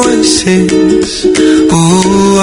voices. Ooh,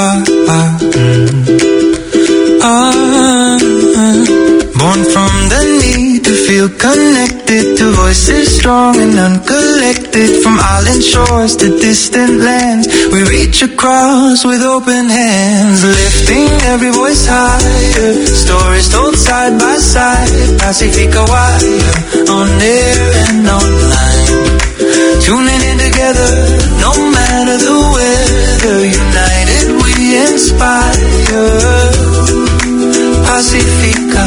born from the need to feel connected to voices strong and uncollected. From island shores to distant lands, we reach across with open hands, lifting every voice higher. Stories told side by side, Pacifica Wire, on air and online. Tuning in together, no matter the weather. United we inspire. Pacifica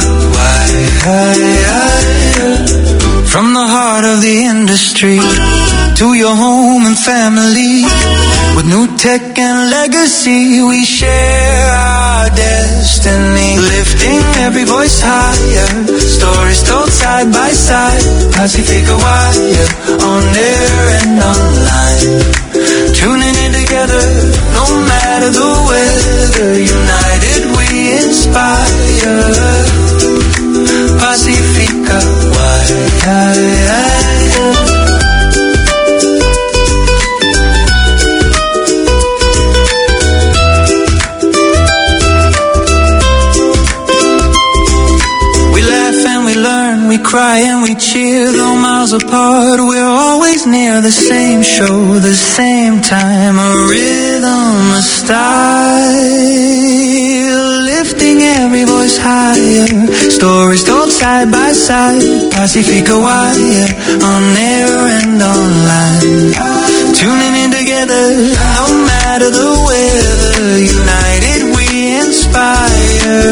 Wire. From the heart of the industry to your home and family, with new tech and legacy, we share our destiny. Lifting every voice higher, stories told side by side. Pacifica Wire, on air and online. Tuning in together, no matter the weather. United we inspire. Pacifica Wire. We cry and we cheer, though miles apart, we're always near. The same show, the same time, a rhythm, a style, lifting every voice higher. Stories told side by side. Pacifica Wire, on air and online. Tuning in together, no matter the weather. United we inspire.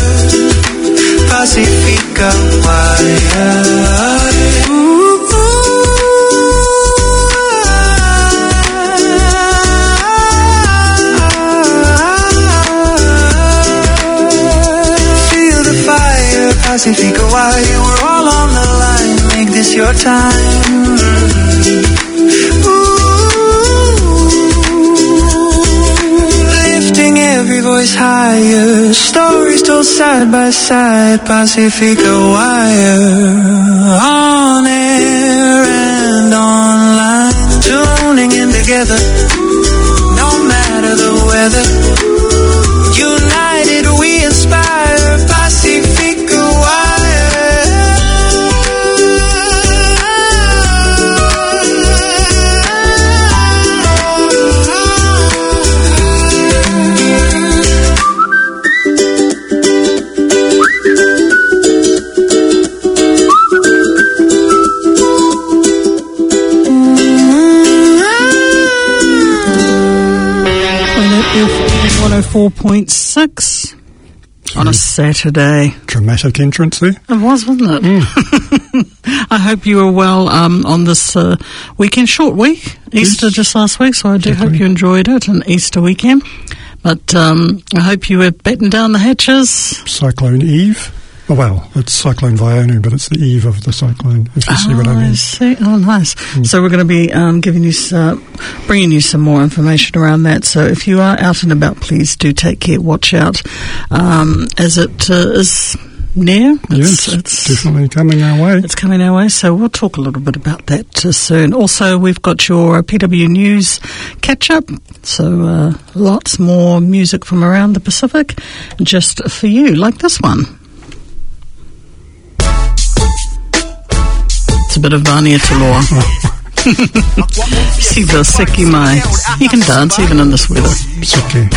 Pacifica Wire. Feel the fire, Pacifica Wire. We're all on the line. Make this your time. Every voice higher, stories told side by side. Pacifica Wire, on air and online. Tuning in together, no matter the weather. United we inspire. Pacifica Wire. FM 104.6 on a Saturday. Dramatic entrance there. It was, wasn't it? I hope you were well on this weekend, short week. Easter just last week, so I do hope you enjoyed it, an Easter weekend. But I hope you were batting down the hatches. Cyclone Eve. Oh, well, it's Cyclone Vionu, but it's the eve of the cyclone, if you see what I mean. I see. Oh, nice. So we're going to be bringing you some more information around that. So if you are out and about, please do take care. Watch out as it is near. It's definitely coming our way. It's coming our way, so we'll talk a little bit about that soon. Also, we've got your PW News catch-up, so lots more music from around the Pacific just for you, like this one. It's a bit of Vania Taloa. Siva Seki Mai. You can dance even in this weather. Seki.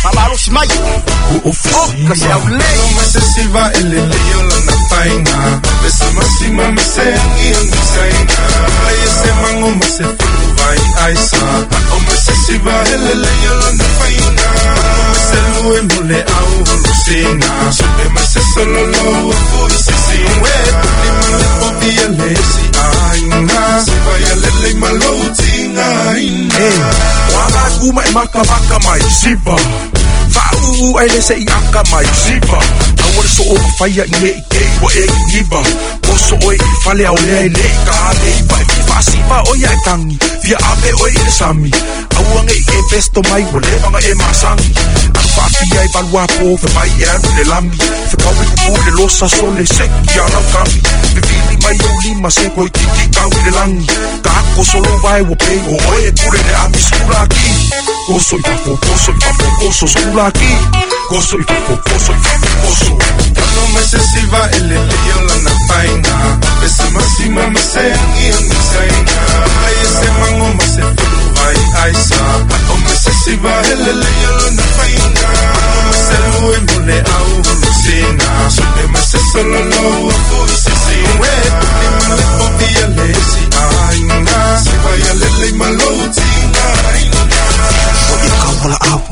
Uma e maka mai Siva Vau ai le se I aka mai Siva Awar so o whaia I me I kei wa e iba Koso o I whale au lea I le I ka ale I ba I whasiva o ia e tangi Fia ape o I le sami Auange I e festo mai wa le wanga e masangi Aku whapia I valua po Fe mai e anu le lami Fe kawi kupu le losa so le seki arau kami Fe vili mai o lima se koi tiki kawi le langi Ka ako solo vai wa pei o oe kure le ami skura ki Goso i fafokoso Sulaki Goso i fafokoso Kano mesesiva elele yola na painga Bese masima masengi onisainga Ayese mango masefulu vai aisa O mesesiva elele yola na painga Maselu emole au hulusina Sule mesesolo lo wafu isisi Wetu ni malepo via lesi ainga Siva ya lele maloutinga O ikawala au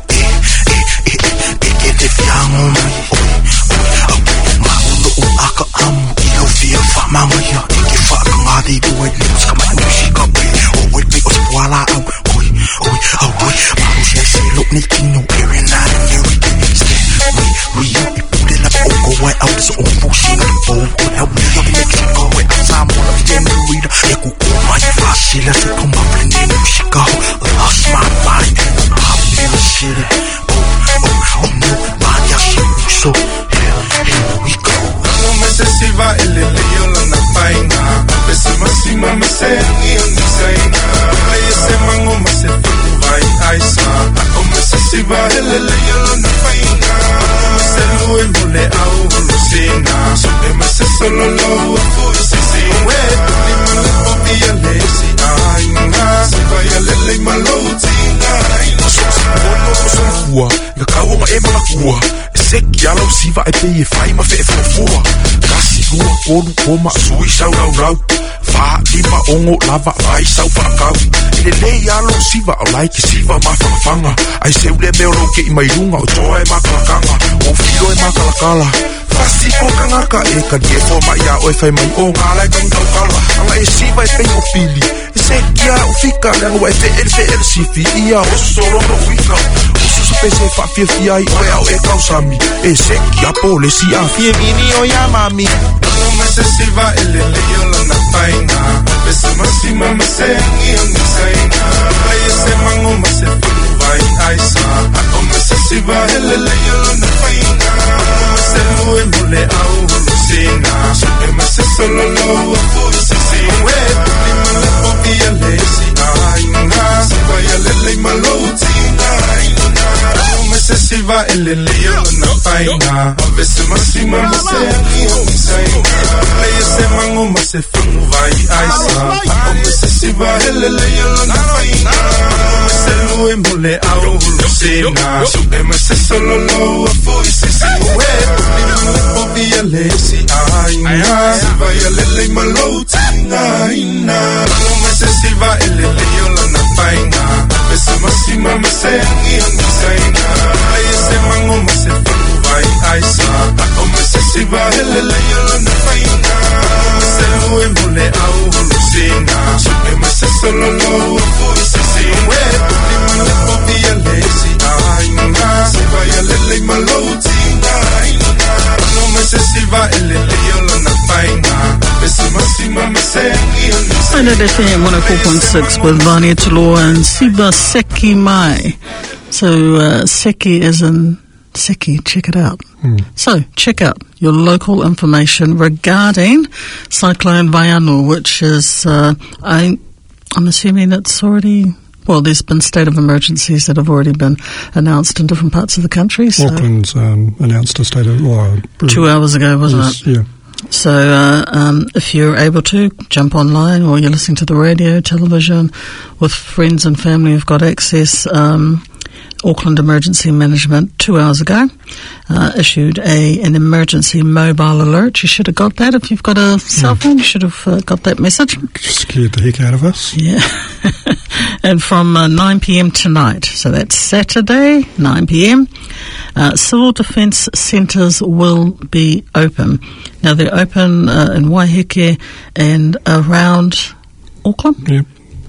Te fiango mai Maulo o aka amu Ilo fia whamangaya Ike whakangari duai Limus ka mai musika pe Oi pe o te wala au Oi Mahu sia silo ni kino Area 9 Yuri Rio I put it up Oko wai au Deso o fushi na po Help me Yogi Mexico Wai Asamo La Vijena Rita Yaku ko mai Fasila Se koma Plene musika Lost my mind Happy as shit Oh no, Maya so here we go. No mesesiva elele yola na painga. Bese masima mesengi onisainga. Ayese mango masefulu vai aisa. No mesesiva elele yola na painga. Maselu emole au hulusina. Sube mesesolo lo wafu isisi. Wetu ni malepo via lesi ainga. Siva ya lele maloutinga. Ono kusofua. Nga kaunga ema na kuwa Seki ala usiva e pei e whai ma whee whafua Kasi rua konu koma sui sau rau Wha lima ongo lava vai sau whakau Ele lei ala usiva au laike siva ma whakawhanga Ai seu le meo loke I mairunga o toa e makalakanga O filo e makalakala Kasi ko kangaka e ka die ko mai a o e whai mai o ngala e kangau kala Anga e siva e pei o pili E seki ala ufika Langa e whee sifi Ia o soronga ufika Pese fa fia ai oe au e kausami E seki a pole si a fie vini o ya mami No mesesiva elele yola na painga Bese masima masengi onisainga Ayese mango masefulu vai aisa O mesesiva elele yola na painga Maselu emole au hulusina Sube mesesolo lo wafu isisi Wetu ni malepo via lesi ainga Siva ya lele maloutinga Mesesiva elele yola na painga Avese masima masengi onisainga Ayese mango masefulu vai aisa O mesesiva elele yola na painga Maselu emole au hulusina Sube mesesolo lo wafu isisi Wetu ni malepo via lesi ainga Siva ya lele maloutinga No mesesiva elele yola na painga Avese masima masengi onisainga Ayese mango masefulu vai aisa O mesesiva elele yola na painga Maselu emole au hulusina Sube mesesolo lo wafu isisi Wetu ni malepo via lesi ainga Siva ya lele maloutinga No mesesiva elele yola na painga Bese masima masengi onisainga And at FM 104.6 with Vani Tulua and Siba Seki Mai. So, Seki as in Seki, check it out. So, check out your local information regarding Cyclone Vaianu, which is, I'm assuming it's already, well, there's been state of emergencies that have already been announced in different parts of the country. So Auckland's announced a state of... 2 hours ago, wasn't it? Yeah. So if you're able to, jump online or you're listening to the radio, television, with friends and family who've got access. Auckland Emergency Management 2 hours ago issued an emergency mobile alert. You should have got that. If you've got a cell phone, you should have got that message. Scared the heck out of us. Yeah. And from 9 p.m. tonight, so that's Saturday, 9 p.m., civil defence centres will be open. Now, they're open in Waiheke and around Auckland. Yeah.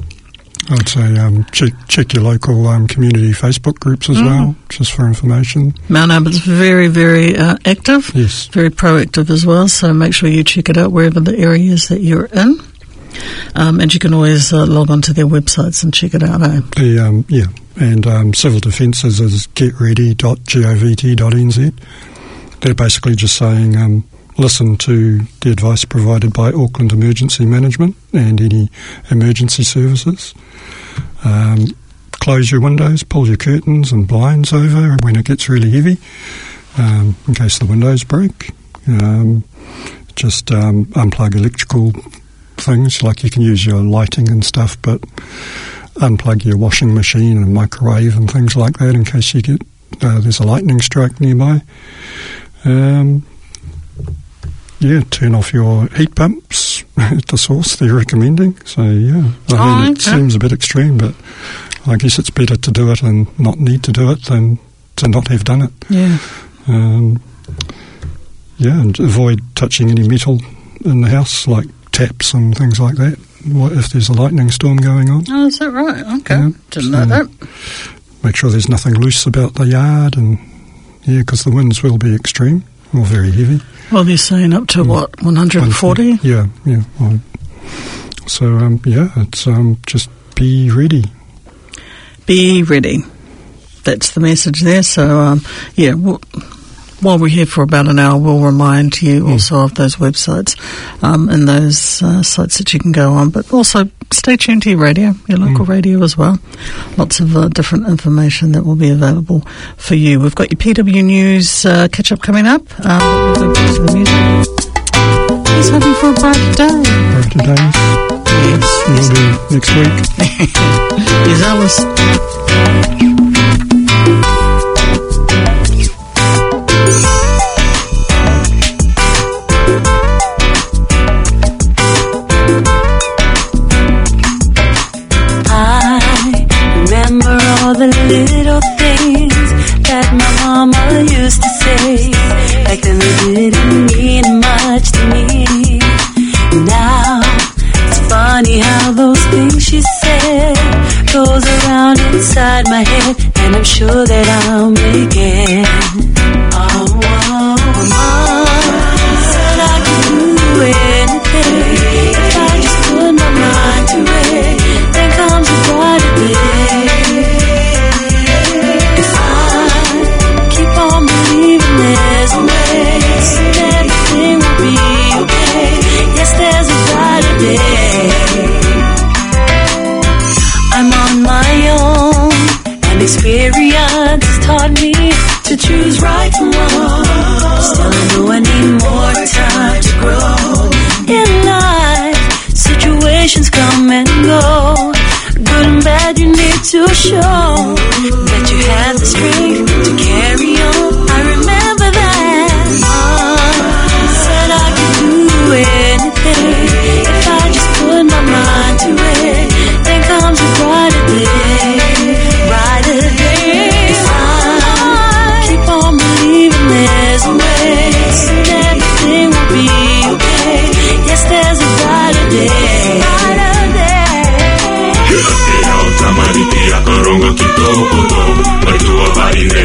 I'd say check your local community Facebook groups as well, just for information. Mount Albert's very, very active, yes, very proactive as well, so make sure you check it out wherever the area is that you're in. And you can always log on to their websites and check it out. And Civil Defences is getready.govt.nz. They're basically just saying listen to the advice provided by Auckland Emergency Management and any emergency services. just close your windows, pull your curtains and blinds over when it gets really heavy, in case the windows break. Just unplug electrical things, like you can use your lighting and stuff, but unplug your washing machine and microwave and things like that in case you get there's a lightning strike nearby. Turn off your heat pumps at the source they're recommending. So, it seems a bit extreme, but I guess it's better to do it and not need to do it than to not have done it. Yeah. And avoid touching any metal in the house, like taps and things like that, if there's a lightning storm going on. Oh, is that right? Okay. Yeah, didn't know that. Make sure there's nothing loose about the yard, and because the winds will be extreme or very heavy. Well, they're saying up to 140? Yeah. Well, so, it's just be ready. Be ready. That's the message there. So, while we're here for about an hour, we'll remind you also of those websites and those sites that you can go on. But also stay tuned to your radio, your local radio as well. Lots of different information that will be available for you. We've got your PW News catch-up coming up. We'll go back to the music. He's hoping for a brighter day. Brighter days. Yes. We'll do next week. Here's Alice. The little things that my mama used to say, back then they didn't mean much to me. Now it's funny how those things she said goes around inside my head, and I'm sure that I'll make it. Oh, mama said I could do anything if I just put my mind to it. Then comes a brighter day. There's a way, and everything will be okay. Yes, there's a brighter day. I'm on my own, and experience has taught me to choose right from wrong. Still, I know I need more time to grow. In life, situations come and go. Good and bad, you need to show that you have the strength to carry on. I remember that Mom said I could do anything if I just put my mind to it. Then comes a brighter day, brighter day. If I keep on believing there's a way, and everything will be okay. Yes, there's a brighter day, brighter day. Tamaritia korongo kitoko Baitua barine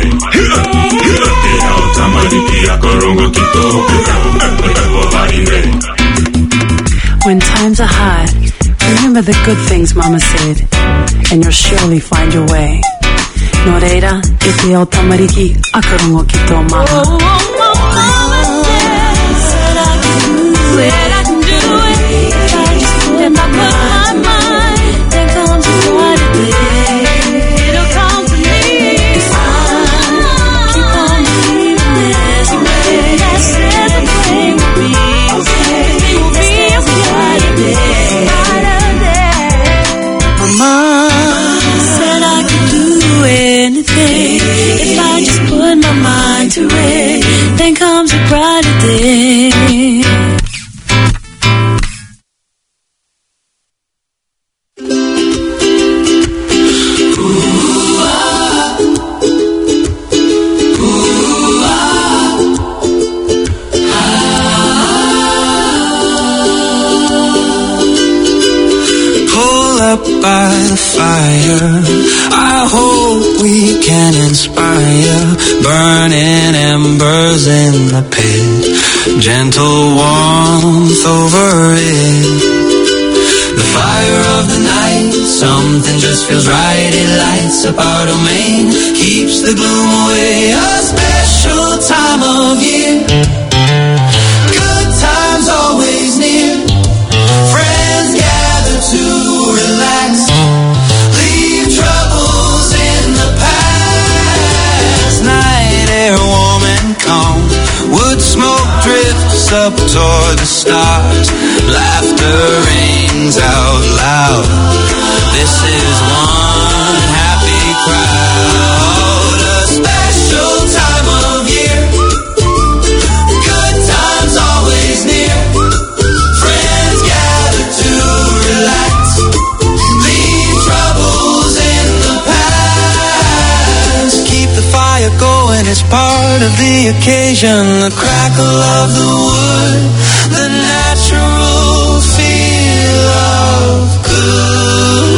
Tamaritia korongo kitoko Baitua barine. When times are hard, remember the good things Mama said, and you'll surely find your way. Noreira, ete o tamariki a korongo kito Mama. Oh, Mama said I can do it, I can do it. If I just put my mind, then comes a brighter day. It'll come to me if I keep on believing there's a way. Yes, there's a way, we'll be okay. We'll be okay. Brighter day, brighter day. Mama said I could do anything if I just put my mind to it. Then comes a brighter day. By the fire, I hope we can inspire. Burning embers in the pit, gentle warmth over it. The fire of the night, something just feels right. It lights up our domain, keeps the gloom away. A special time of year, good times always near. Friends gather to relax, leave trouble up toward the stars. Laughter rings out loud. This is one happy crowd. A special time of year. Good times always near. Friends gather to relax. Leave troubles in the past. Keep the fire going, it's part of the occasion. The crackle of the wood, the natural feel of good.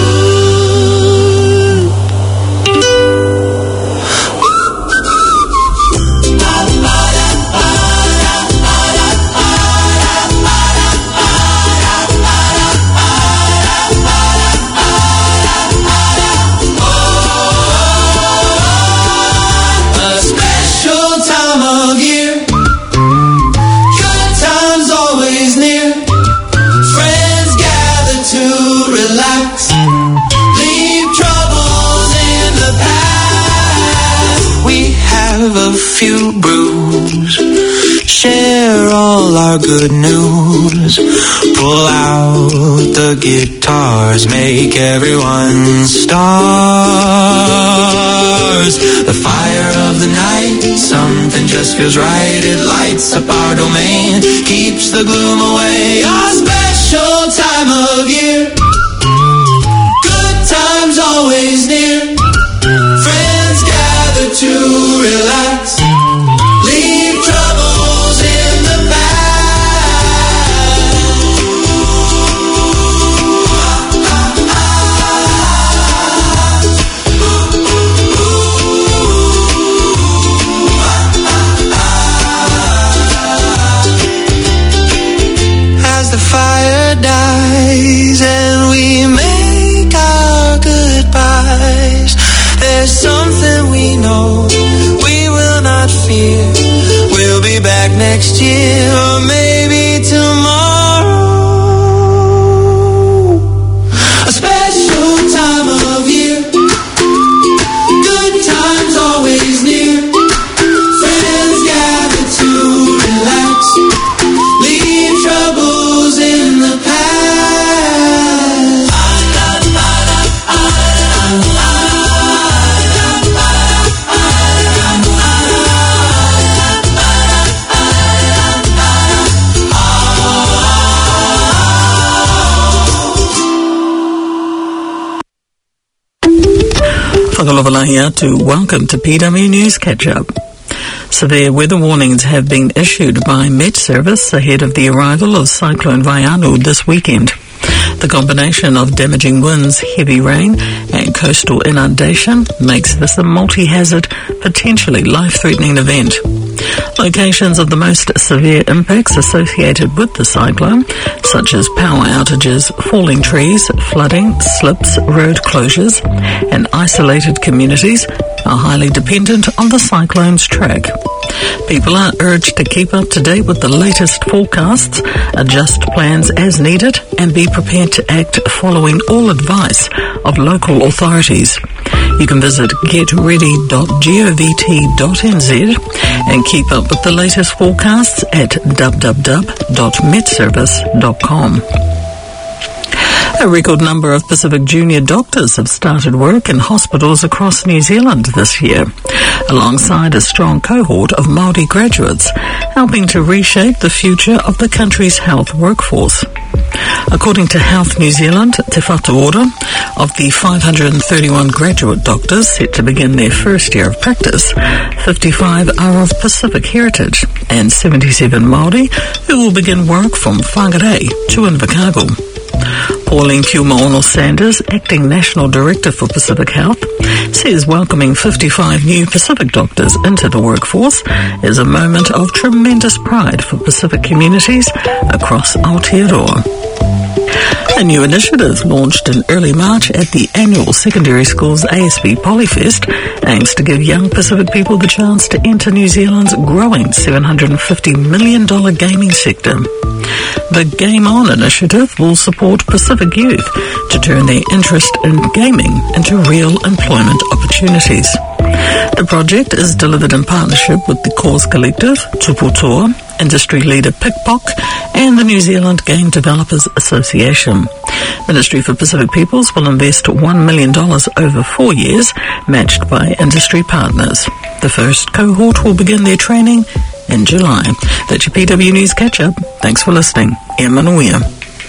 A special time of year. Good times always near. Friends gather to relax. Leave troubles in the past. We have a few brews. Share all our good news. Pull out the guitars. Make everyone stars. The fire of the night. Something just feels right. It lights up our domain. Keeps the gloom away. A special time of year. Good times always near. Friends gather to relax. Leave troubles in the as the fire dies and we make our goodbyes, there's something we know we will not fear. We'll be back next year or maybe tomorrow. A special time of year. Good times always near. Friends gather to relax. Leave troubles in the past. Whakalovala here to welcome to PW News Catch-Up. Severe weather warnings have been issued by Met Service ahead of the arrival of Cyclone Vaianu this weekend. The combination of damaging winds, heavy rain and coastal inundation makes this a multi-hazard, potentially life-threatening event. Locations of the most severe impacts associated with the cyclone, such as power outages, falling trees, flooding, slips, road closures, and isolated communities, are highly dependent on the cyclone's track. People are urged to keep up to date with the latest forecasts, adjust plans as needed, and be prepared to act following all advice of local authorities. You can visit getready.govt.nz and keep up with the latest forecasts at www.metservice.com. A record number of Pacific junior doctors have started work in hospitals across New Zealand this year, alongside a strong cohort of Māori graduates, helping to reshape the future of the country's health workforce. According to Health New Zealand, Te Whatu Ora, of the 531 graduate doctors set to begin their first year of practice, 55 are of Pacific heritage and 77 Māori who will begin work from Whangarei to Invercargill. Pauline Kiuma-Ono-Sanders, Acting National Director for Pacific Health, says welcoming 55 new Pacific doctors into the workforce is a moment of tremendous pride for Pacific communities across Aotearoa. A new initiative launched in early March at the annual Secondary Schools ASB Polyfest aims to give young Pacific people the chance to enter New Zealand's growing $750 million gaming sector. The Game On initiative will support Pacific youth to turn their interest in gaming into real employment opportunities. The project is delivered in partnership with the Cause Collective, Tupu Toa, industry leader PICPOC and the New Zealand Game Developers Association. Ministry for Pacific Peoples will invest $1 million over 4 years, matched by industry partners. The first cohort will begin their training in July. That's your PW News Catch-Up. Thanks for listening. E Manuia.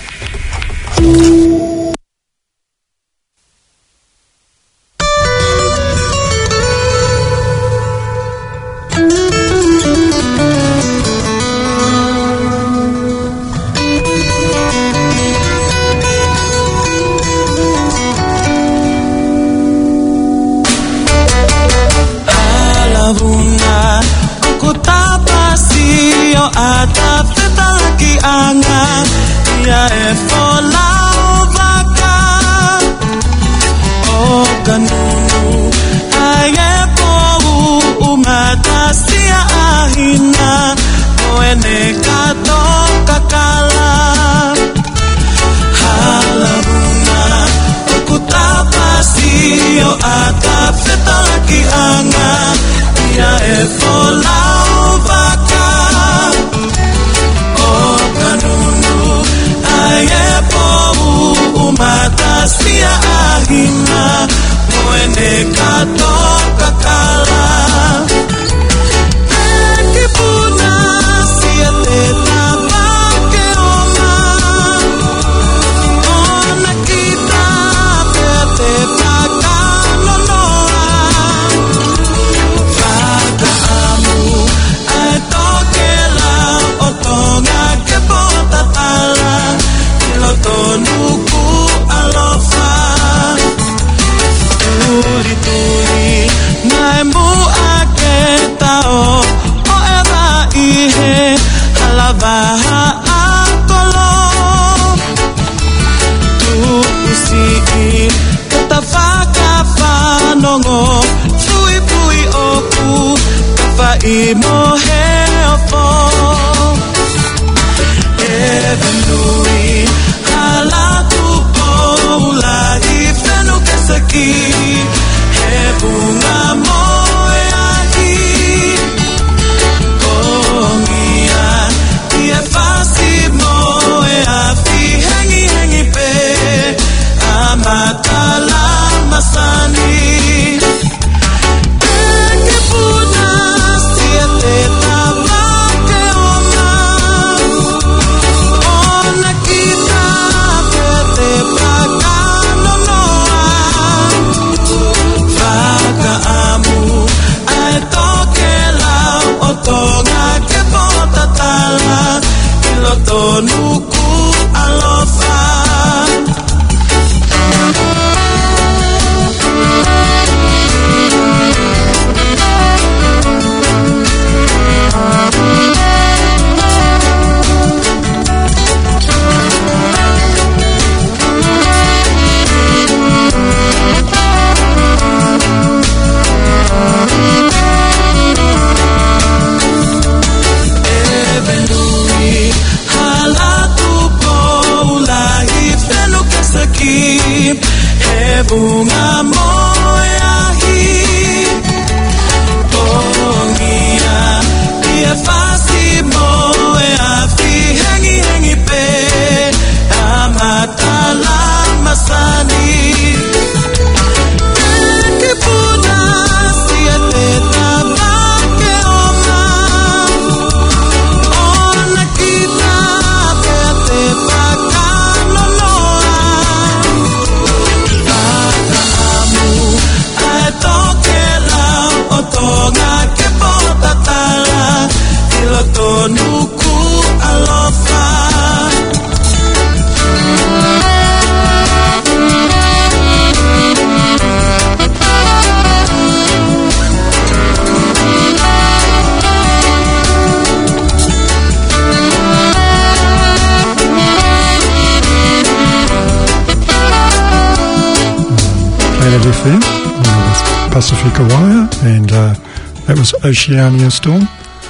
FM, with Pacifica Wire, and that was Oceania Storm.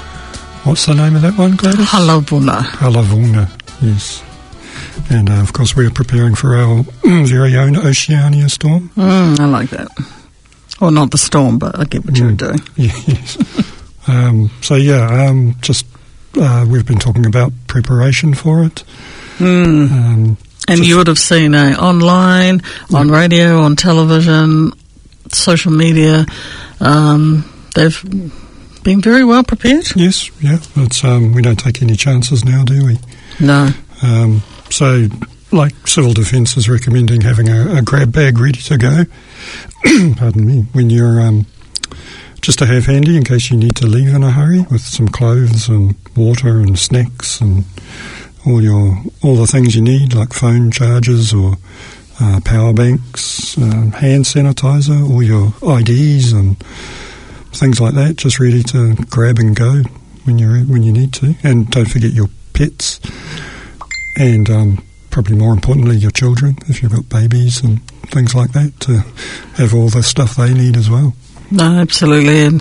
What's the name of that one, Gladys? Halavuna. Halavuna, yes. And of course we're preparing for our very own Oceania Storm. I like that. Well, not the storm, but I get what you were doing. Yes. Just we've been talking about preparation for it. And you would have seen online, on radio, on television, social media. They've been very well prepared. Yes, yeah. It's, we don't take any chances now, do we? No. So, like Civil Defence is recommending having a grab bag ready to go. Pardon me. When you're just to have handy in case you need to leave in a hurry, with some clothes and water and snacks and all the things you need, like phone chargers or power banks, hand sanitizer, all your IDs and things like that, just ready to grab and go when you need to. And don't forget your pets, and probably more importantly your children, if you've got babies and things like that, to have all the stuff they need as well. No, absolutely. And,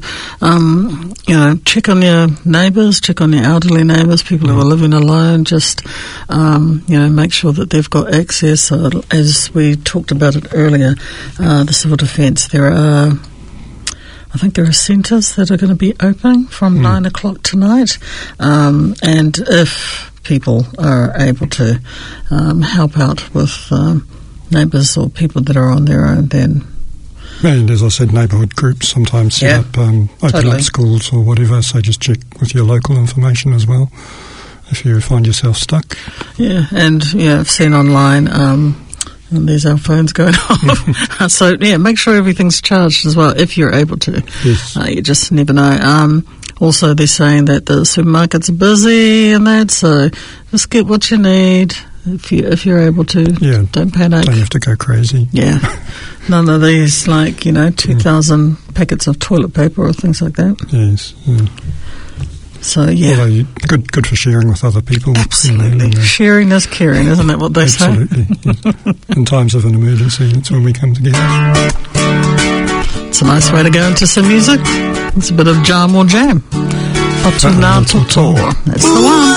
check on your neighbours, check on your elderly neighbours, people who are living alone. Just, make sure that they've got access. As we talked about it earlier, the Civil Defence, I think there are centres that are going to be opening from 9 o'clock tonight. And if people are able to help out with neighbours or people that are on their own, then... And as I said, neighbourhood groups sometimes set up, open up schools or whatever, so just check with your local information as well if you find yourself stuck. Yeah, and I've seen online, and there's our phones going off. So, make sure everything's charged as well, if you're able to. Yes. You just never know. Also, they're saying that the supermarkets are busy and that, so just get what you need. If you're able to, don't panic. Don't have to go crazy. Yeah, none of these 2,000 packets of toilet paper or things like that. Yes. Yeah. So although good for sharing with other people. Absolutely, sharing is caring, isn't that what they say? Absolutely. In times of an emergency, that's when we come together. It's a nice way to go into some music. It's a bit of jam or jam. Fatuna Toto. That's the one.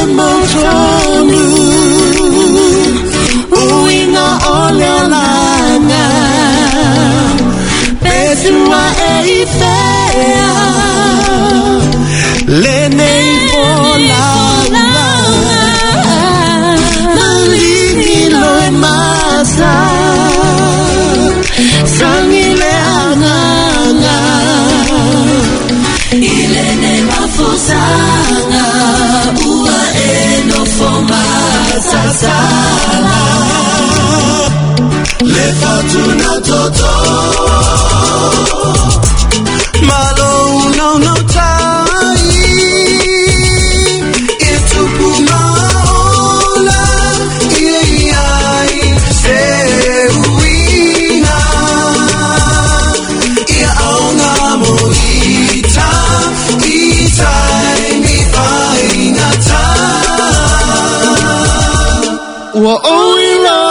Fatuna Toto Malo no tai Itupuma ola Iai Seuina Ia aunga moita Itai mi faingata Wa oira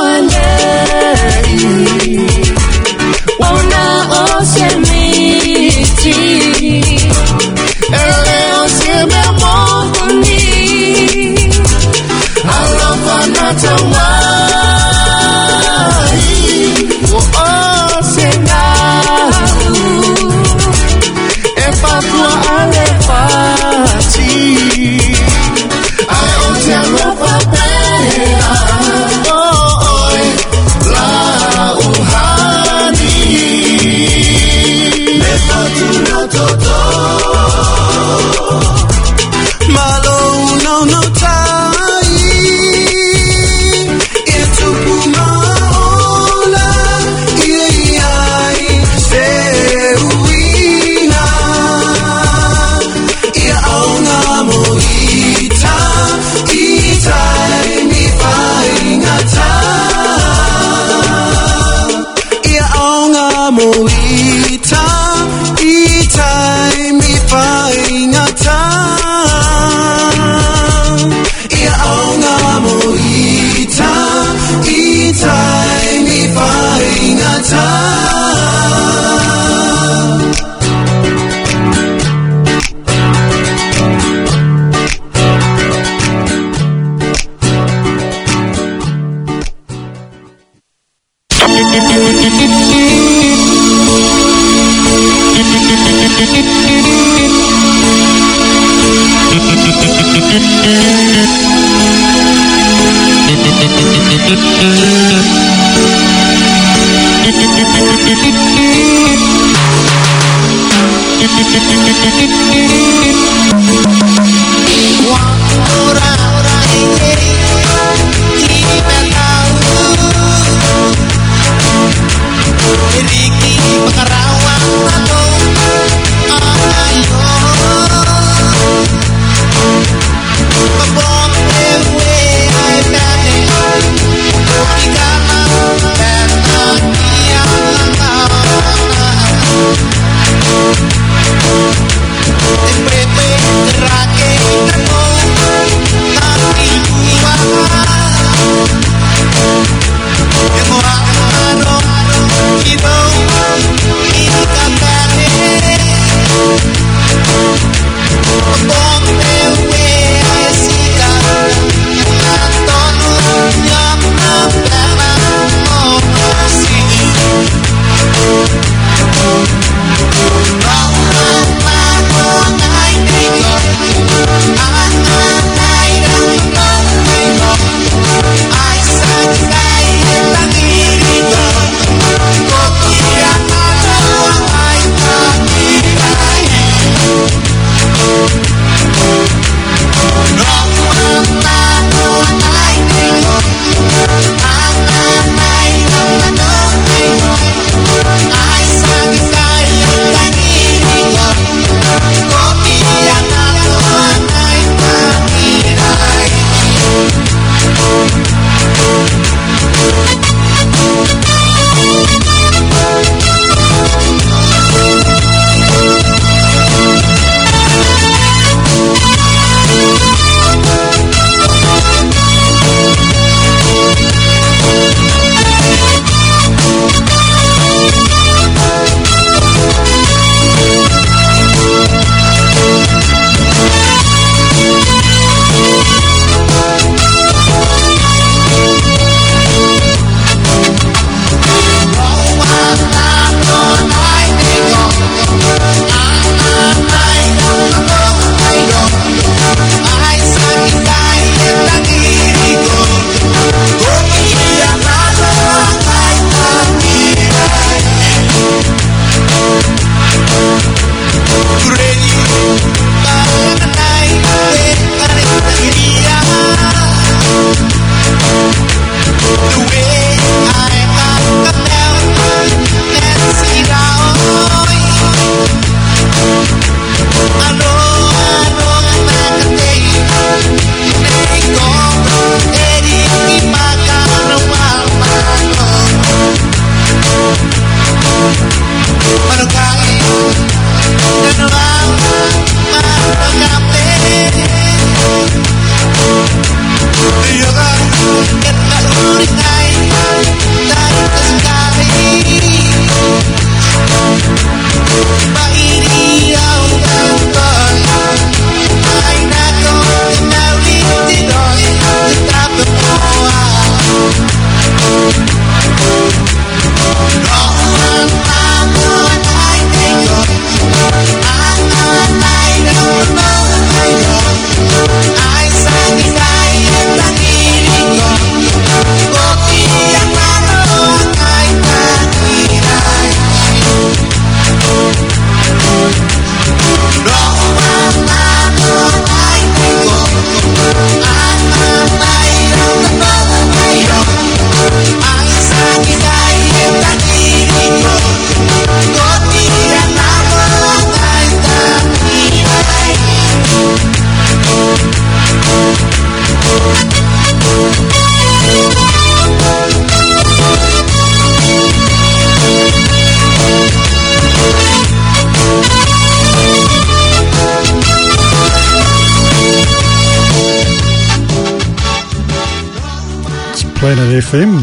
Planet FM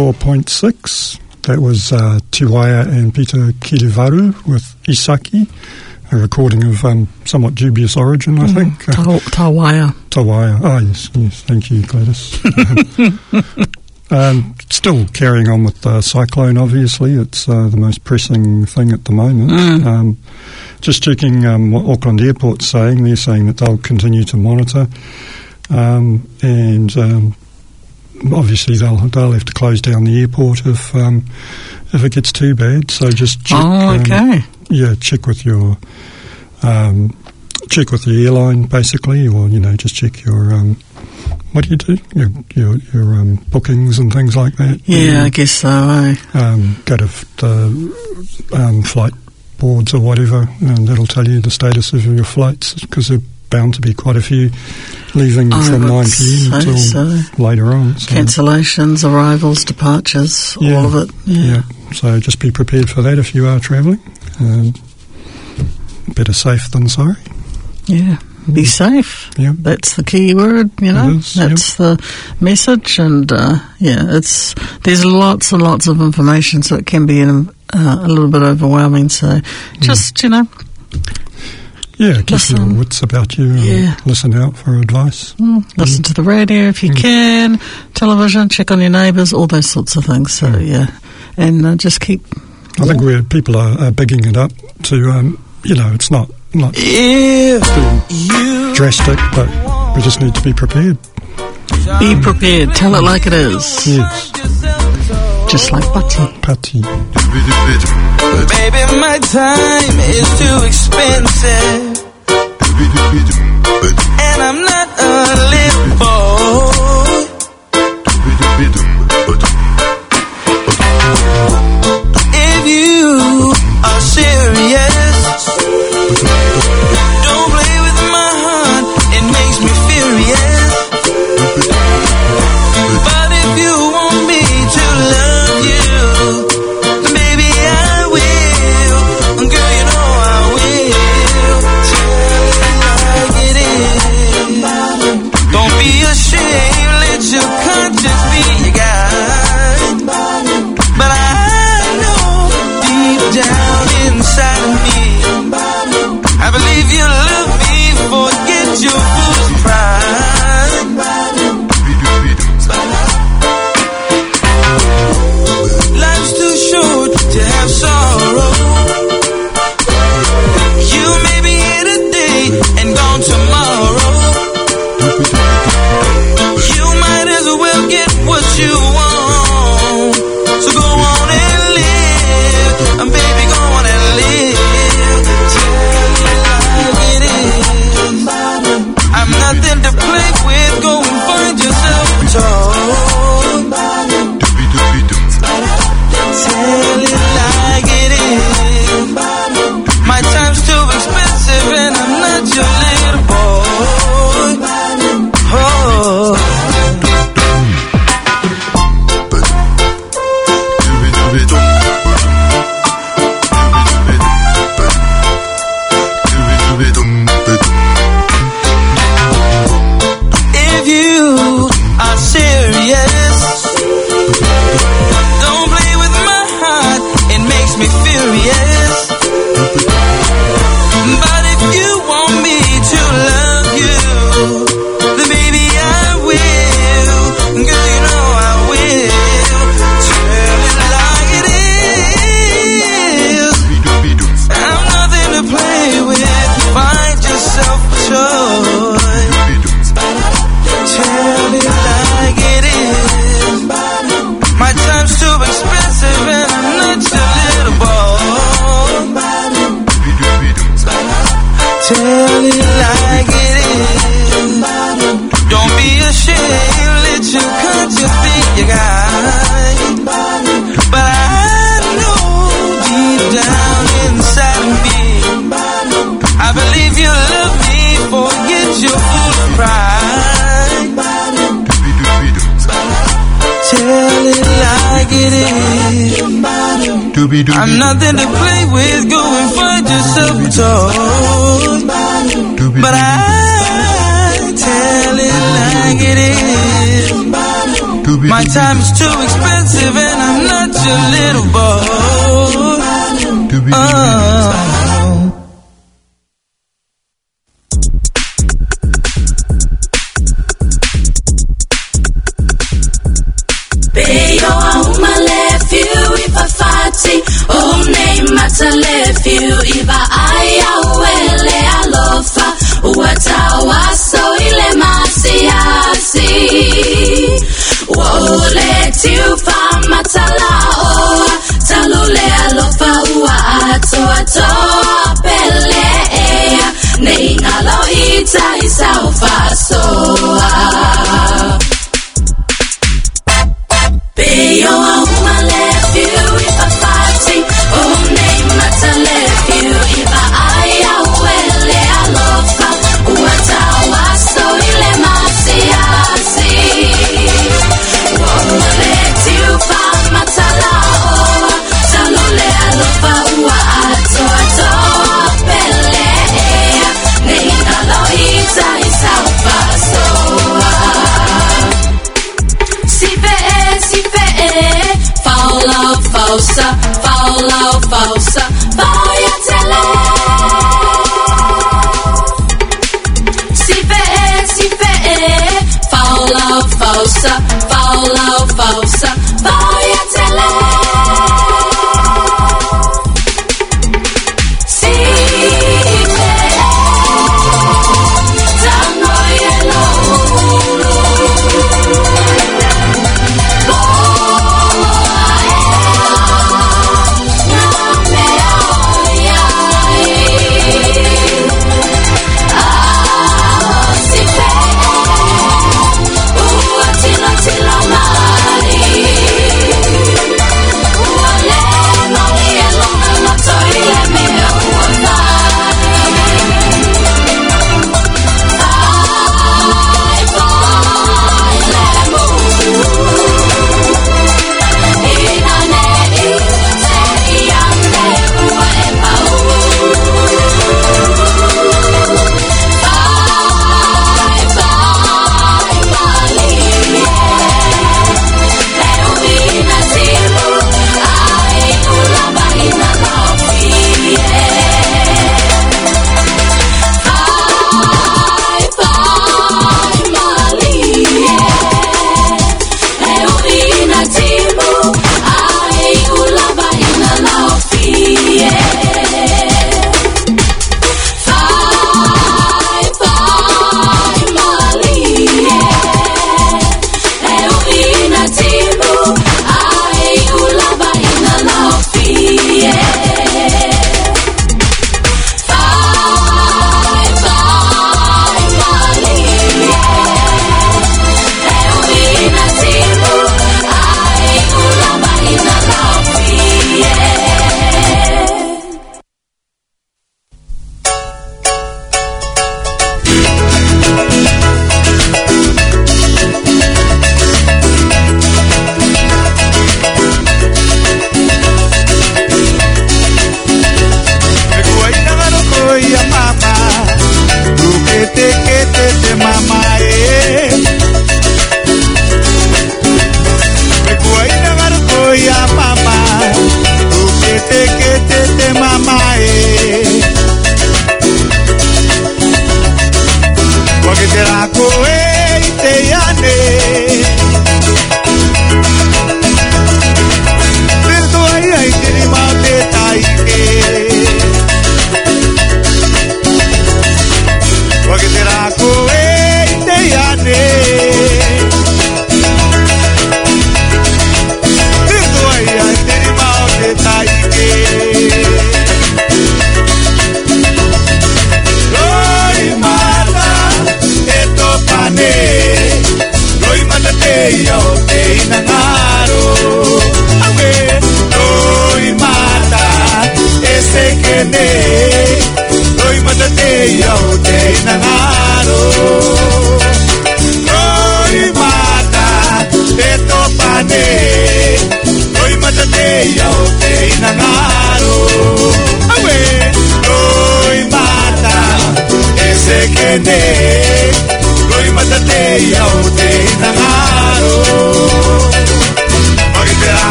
104.6. That was Tiwaya and Peter Kirivaru with Isaki, a recording of somewhat dubious origin, I think. Tawaya. Tawaya. Oh, yes, thank you, Gladys. Still carrying on with the cyclone, obviously. It's the most pressing thing at the moment. Just checking what Auckland Airport's saying. They're saying that they'll continue to monitor and obviously they'll have to close down the airport if it gets too bad. So just check, check with your airline basically, or just check your what do you do? Your bookings and things like that. Yeah, I guess so. Go to the flight boards or whatever, and that'll tell you the status of your flights, because there are bound to be quite a few leaving from 9 p.m. until later on. So. Cancellations, arrivals, departures, all of it. Yeah. So just be prepared for that if you are travelling. Better safe than sorry. Yeah. Be safe. Yeah. That's the key word, That's the message, and there's lots and lots of information, so it can be a little bit overwhelming. So just keep your wits about you and listen out for advice. Listen to the radio if you can, television, check on your neighbours, all those sorts of things. So and just keep. I think people are bigging it up to it's not drastic, but we just need to be prepared. Be prepared. Tell it like it is. Yes. Just like Patti. Baby, my time is too expensive, and I'm not a little boy. If you are serious, don't play with my heart, it makes me furious. But if you want me to love you, baby, I will. Girl, you know I will. Tell me like it is. Don't be ashamed, let your conscience be your guide. But I know deep down inside of me, I believe you love me, forget your foolish pride. Life's too short to have sorrow. You may be here today and gone tomorrow. You might as well get what you want. So go on and live, baby, go on and live. I'm nothing to play with, go and find yourself a toy. Tell it like it is. My time's too expensive and I'm not your little boy. Oh. If you are serious, don't play with my heart, it makes me furious. But if you want me to love you, then baby I will. Girl, you know I will. Tell it like it is. I'm nothing to play with, find yourself a choice. Tell it like it is. My time's too expensive and I'm not your little boy. Tell it like it is. Don't be ashamed, let your conscience be your guide. But I know deep down inside of me, I believe you love me, forget your foolish pride. Tell it like it is. I'm nothing to play with, go and find yourself a toy. But I tell it like it is. My time is too expensive and I'm not your little boy. Talule alofa ua ato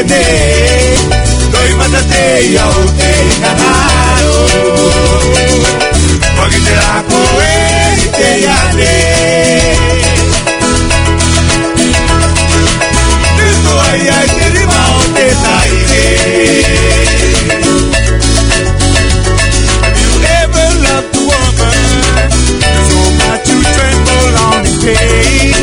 kene Doi matate yau te nangaro Pagite ako te yane Nito ay ay tirimao te taire Have you ever loved a woman so much you tremble on the pain?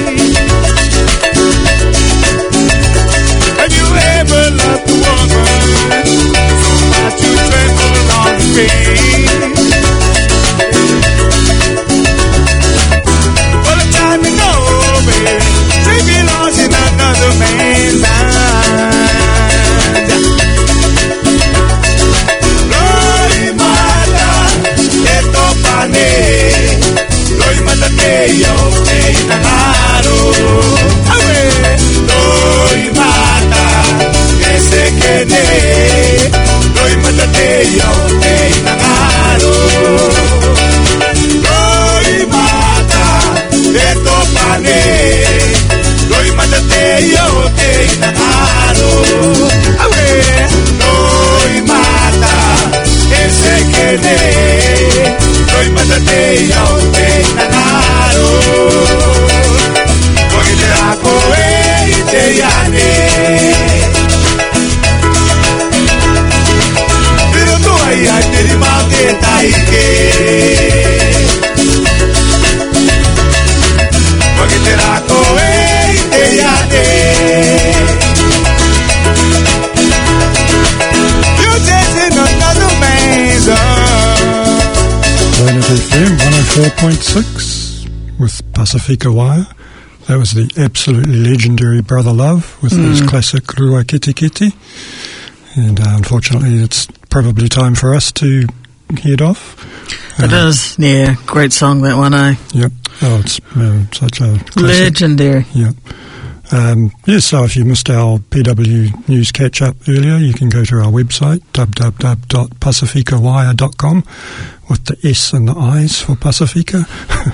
Have you ever loved a woman so much you tremble on the pain? For the time you know, baby, she belongs in another man's hands. Loi mata, eto pane, loi mata te yo te nangaro. Awe, loi mata, ese kene, loi mata te yo te nangaro. Loi mata, eto pane, loi mata te yo te nangaro. Awe, loi mata, ese kene, loi mata te yo te nangaro. Pagite ako te yane. Pero tu ay ay tirimao te taike. Pagite ako te yane. You're dancing another man's Planet FM 104.6 with Pacifica Wire. That was the absolutely legendary Brother Love with his classic Rua Kiti Kiti. And unfortunately, it's probably time for us to head off. It is, yeah. Great song, that one, eh? Yep. Oh, it's such a classic. Legendary. Yep. Yes, so if you missed our PW News catch-up earlier, you can go to our website, www.pacificawire.com, with the S and the I's for Pacifica.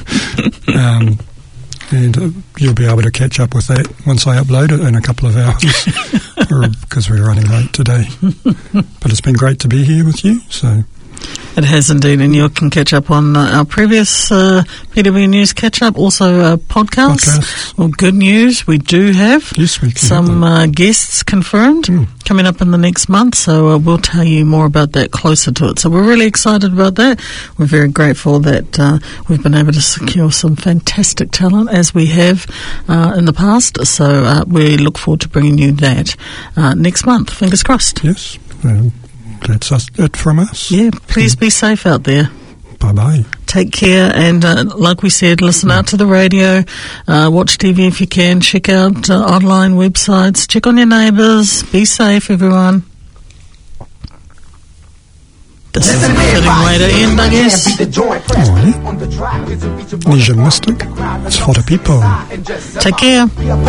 And you'll be able to catch up with that once I upload it in a couple of hours, because we're running late today. But it's been great to be here with you, so... It has indeed, and you can catch up on our previous PW News catch-up, also podcasts. Well, good news, we do have some guests confirmed coming up in the next month, so we'll tell you more about that closer to it. So we're really excited about that. We're very grateful that we've been able to secure some fantastic talent, as we have in the past, so we look forward to bringing you that next month. Fingers crossed. Yes. That's it from us. Yeah, please be safe out there. Bye-bye. Take care, and like we said, listen out to the radio, watch TV if you can, check out online websites, check on your neighbours, be safe, everyone. This is a fitting way to end, I guess. Leisure Mystic. It's for the people. Take care.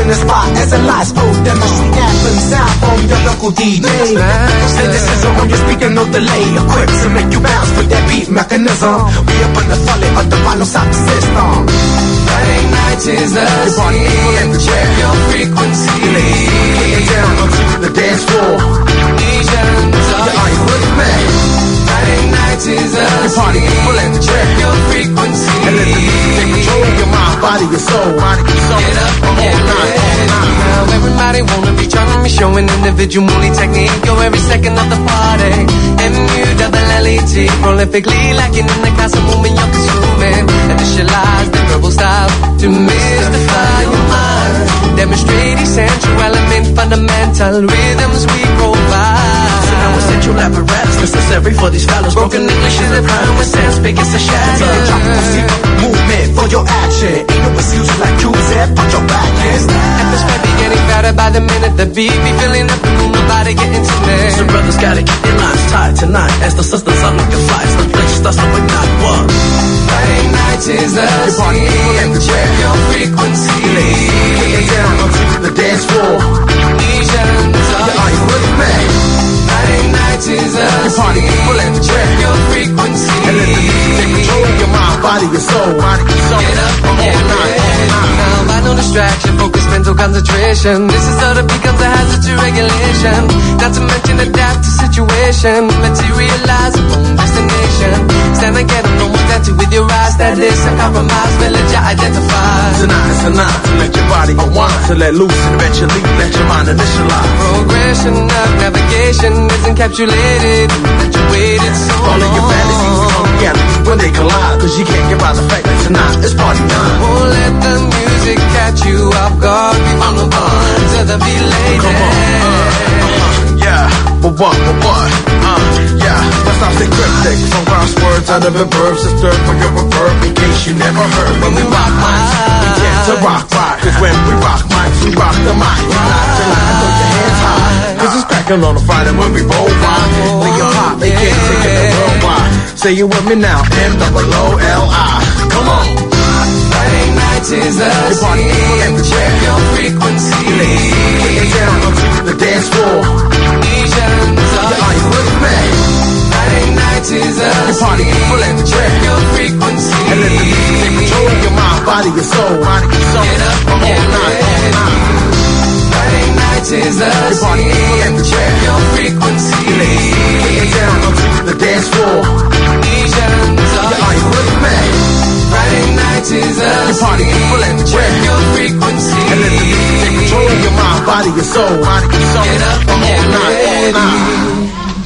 This is a when you're speaking, no delay. Equipped to make you bounce with that beat mechanism. We up in the solid of the vinyl sound system. Friday night is a scene. Check your frequency. Get down onto the dance floor. Are you with me? Friday night is a party people and check your frequency. And let the beat take control of your mind, body, your soul. Get up all night. Now everybody wanna be charming, me showing individually technique. Yo, every second of the party. MULLET, prolifically lacking in the constant movement you're consuming. Initialize the verbal style to mystify your mind. Demonstrate essential element, fundamental rhythms we provide. So now essential apparatus necessary for these fellas. Broken English is a prime with sense, big as a shadow. Tropical sequence movement for your action. Ain't no excuse like Q-Tip, put your back in. And this might be getting better by the minute. The beat be filling up the room, nobody getting to me. So brothers gotta keep their lines tied tonight. As the sisters are looking flights, the place starts to ignite what? Friday night is a scene. Check your frequency. Get down onto the dance floor. Are you with me? Friday night is a party people and check your frequency. And let the beat take control of your mind, body, your soul. Get up all night. Now by no distraction, focus mental mental concentration. This is sort of becomes a hazard to regulation. Not to mention adapt to situation. Materialize a own destination. Stand and get no more tattoo with your eyes. That is a compromise, village I identify. Tonight's a night to let your body unwind, to let loose and eventually let your mind initialize. Progression of navigation is encapsulated. That you waited so long. All of your fantasies become reality when they collide. Cause you can't get by the fact that tonight is party time. Oh, let the music catch you off guard. We on the one to the beat later. Come on, yeah, but what, yeah. Let's not stay cryptic. From crosswords out of verbs to stir for your reverb. In case you never heard, when we rock mics, we tend to rock. Cause when we rock mics, we rock the mic. Line to line, put your hands high. Cause it's cracking on a Friday when we roll by. They get hot, they can't take it worldwide. Say it with me now, M-O-O-L-I. Come on. Friday night is a scene. Check your frequency. Ladies, get down onto the dance floor. Are you with me? Friday night is a scene. Check your frequency. And let the music take control of your mind, body, your soul. Get up, get ready. Friday night is a scene. Check your frequency. Get down onto the dance floor. Are you with me? Friday night is a scene. Check your frequency. And let the music take control of your mind, body, your soul. Get up, get ready.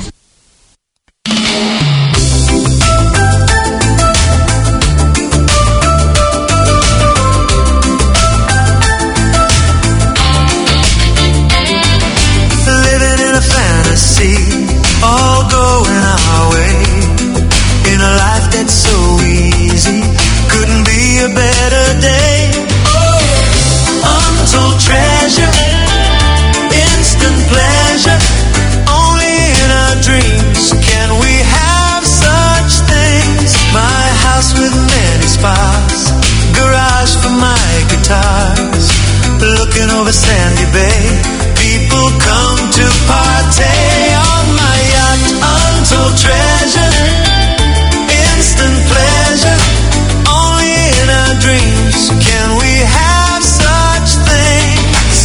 All going our way in a life that's so easy. Couldn't be a better day. Untold treasure, instant pleasure. Only in our dreams can we have such things. My house with many spas, garage for my guitars, looking over Sandy Bay. People come to partay on my yacht. Untold treasure, instant pleasure. Only in our dreams can we have such things.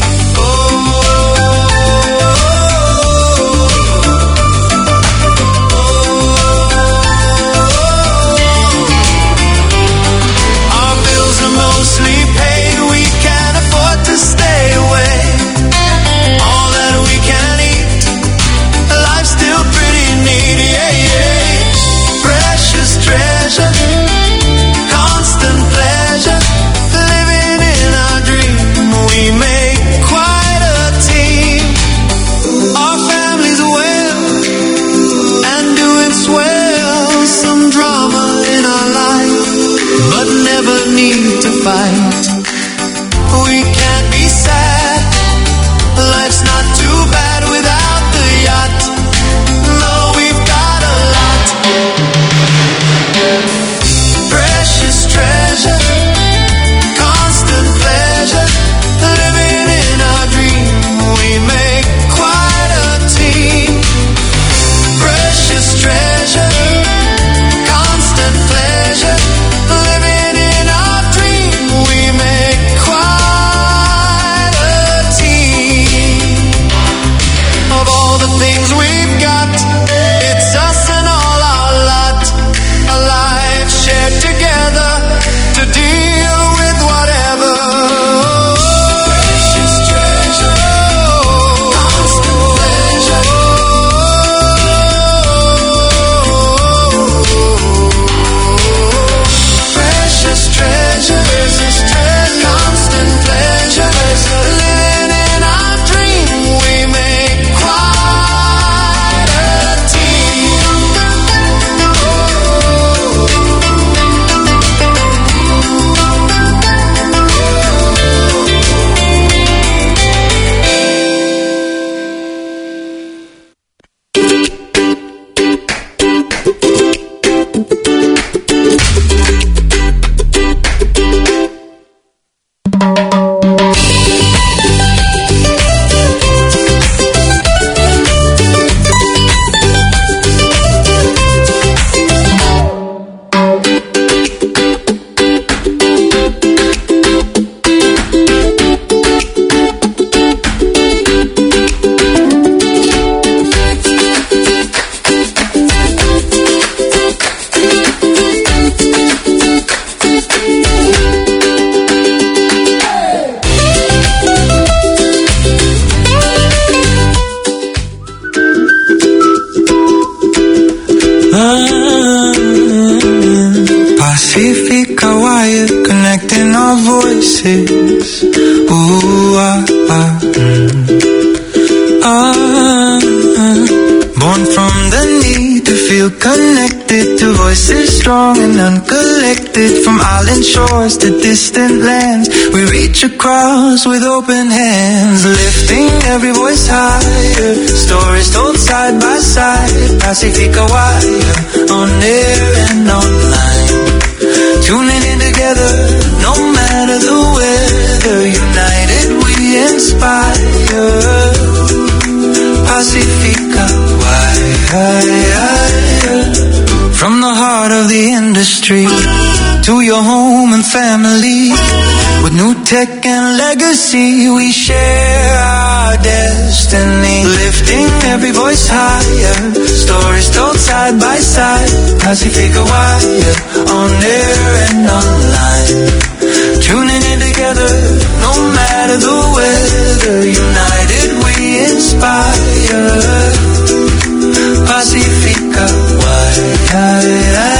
Our bills are mostly paid. We can't afford to stay away. All that we can eat, life's still pretty neat, yeah. Precious treasure, constant pleasure, living in Ooh, Born from the need to feel connected to voices strong and uncollected. From island shores to distant lands, we reach across with open hands, lifting every voice higher. Stories told side by side, Pacifica Wire, on air and online. Tuning in together, no matter the weather. United we inspire. Pacifica Wire. From the heart of the industry to your home and family, with new tech and legacy, we share our destiny. Lifting every voice higher, stories told side by side. Pacifica Wire, on air and online. Tuning in together, no matter the weather. United we inspire. Pacifica Wire.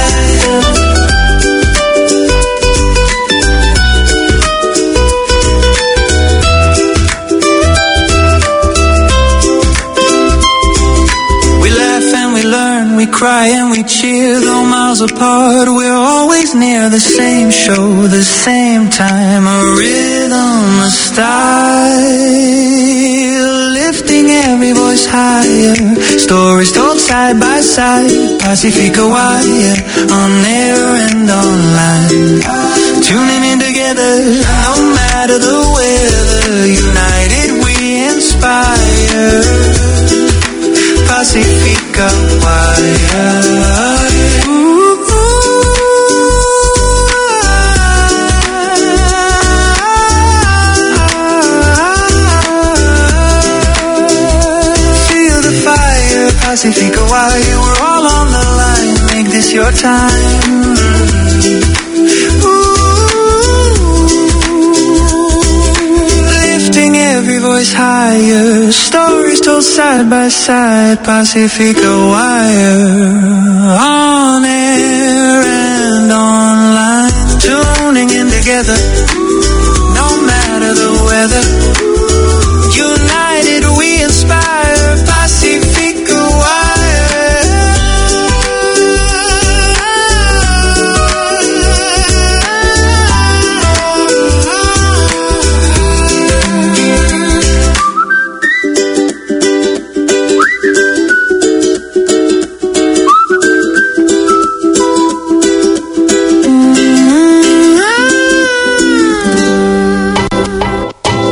We cry and we cheer, though miles apart, we're always near. The same show, the same time, a rhythm, a style, lifting every voice higher. Stories told side by side. Pacifica Wire, on air and online. Tuning in together, no matter the weather. United we inspire. Pacifica Wire. Feel the fire, Pacifica Wire. We're all on the line. Make this your time. Every voice higher, stories told side by side. Pacifica Wire, on air and online. Tuning in together,